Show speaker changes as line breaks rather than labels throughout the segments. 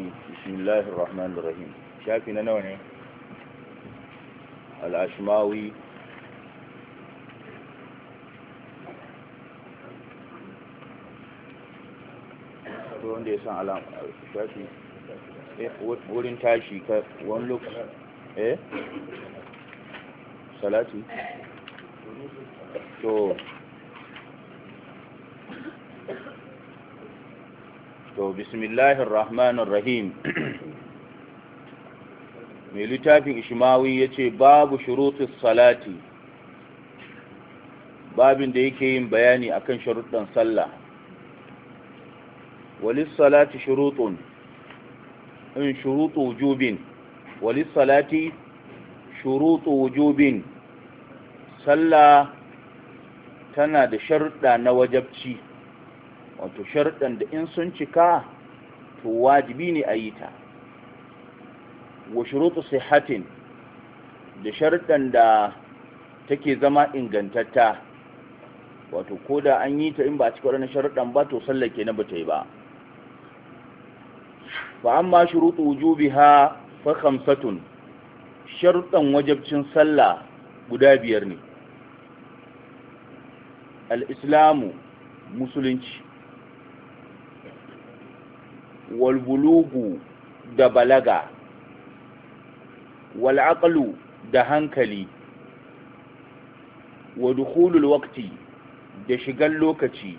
الأشماوي بسم الله الرحمن الرحيم شافي نوعي الأشماوي wanda ya san alama shafi wurin tashi ka wani lokaci salati to bismillahir rahmanir rahim mai littafin ishmawi yace babu shurutus salati babin da yake yin bayani akan sharuɗan sallah walis salati shurutun in shurutu wujubin walis salati shurutu wujubin sallah tana da sharuɗa na wajabci wato sharuɗan da in sun cika to wajibi ne a yi ta wa shurutu sihhatin da sharuɗan da take zama ingantatta wato ko da an yi ta in ba a cika waɗannan sharuɗan ba to sallar kenan ba ta yi ba fa amma shurutu wujubiha fa khamsatun sharuɗan wajabcin sallah guda biyar ne al-islamu musulunci wal bulugu da balaga wal aqlu da hankali wa dukhulul waqti da shigan lokaci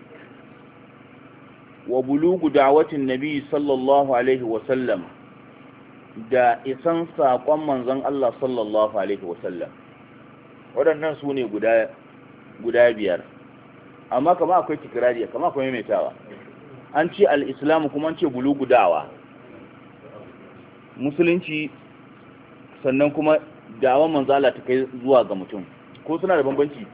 wa bulugu da'watin nabi sallallahu alaihi wa sallam da isan saƙon manzon Allah sallallahu alaihi wa sallam waɗannan su ne guda biyar amma kama akwai tikirari kama akwai maimaitawa an ce al-islamu kuma an ce bulugu da'wa musulunci sannan kuma da'awan manzon Allah ta kai zuwa ga mutum ko suna da bambanci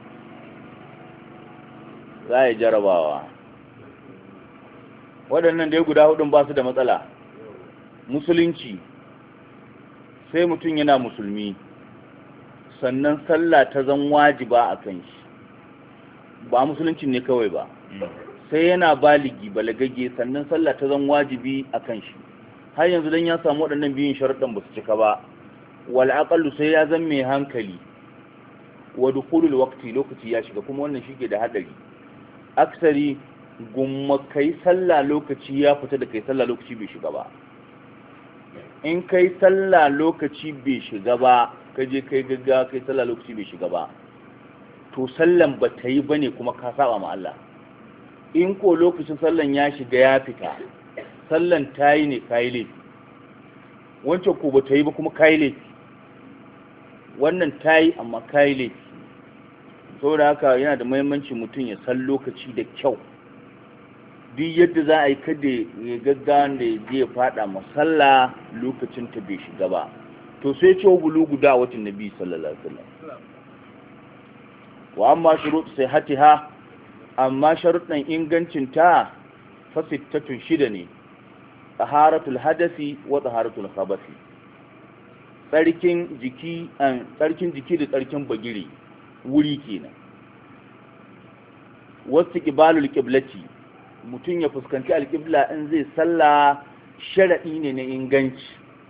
za a yi jarabawa waɗannan dai guda hudun ba su da matsala musulunci sai mutum yana musulmi sannan sallah ta zan wajiba a kan shi ba musulunci ne kawai ba sai yana baligi balagagge sannan sallah ta zan wajibi a kan shi har yanzu dan ya samu waɗannan biyun sharuɗan ba su cika ba wal aqallu sai ya zan mai hankali wa dukhulul waqti lokaci ya shiga kuma wannan shige da hadari aksari gumma kai sallah lokaci ya fita da kai sallah lokaci bai shiga ba in kai sallah lokaci bai shiga ba kaje kai gaggawa kai sallah lokaci bai shiga ba to sallan ba ta yi bane kuma ka saba ma Allah in ko lokacin sallan ya shiga ya fita sallan ta yi ne kai laifi wancan ko ba ta yi ba kuma kai laifi wannan ta yi amma kai laifi saboda haka yana da muhimmanci mutum ya san lokaci da kyau duk yadda za a yi kada ya gaggawa da ya fada masalla lokacin ta bai shiga ba to sai ce bulugu da watan nabi sallallahu alaihi wasallam wa amma shurut sihhatiha amma sharuɗan ingancin ta fa sittatun shida ne taharatul hadasi wa taharatul khabathi tsarkin jiki da tsarkin bagire wuri kenan wasu qibalul qiblati mutum ya fuskanci alqibla in zai salla sharadi ne na inganci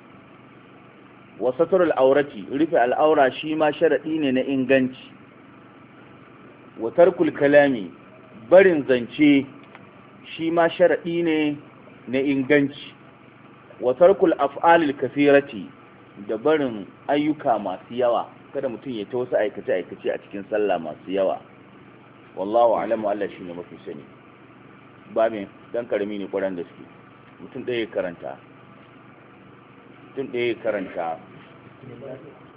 wa satrul aurati rufe al'aura shi ma sharadi ne na inganci wa tarkul kalami barin zance shi ma sharadi ne na inganci wa tarkul af'alil kathirati da barin ayyuka masu yawa kada mutum ya ta wasu aikace-aikace a cikin sallah masu yawa wallahu alamu Allah shi ne mafi sani ba mai dan karami ne kwaran gaske mutum ɗaya karanta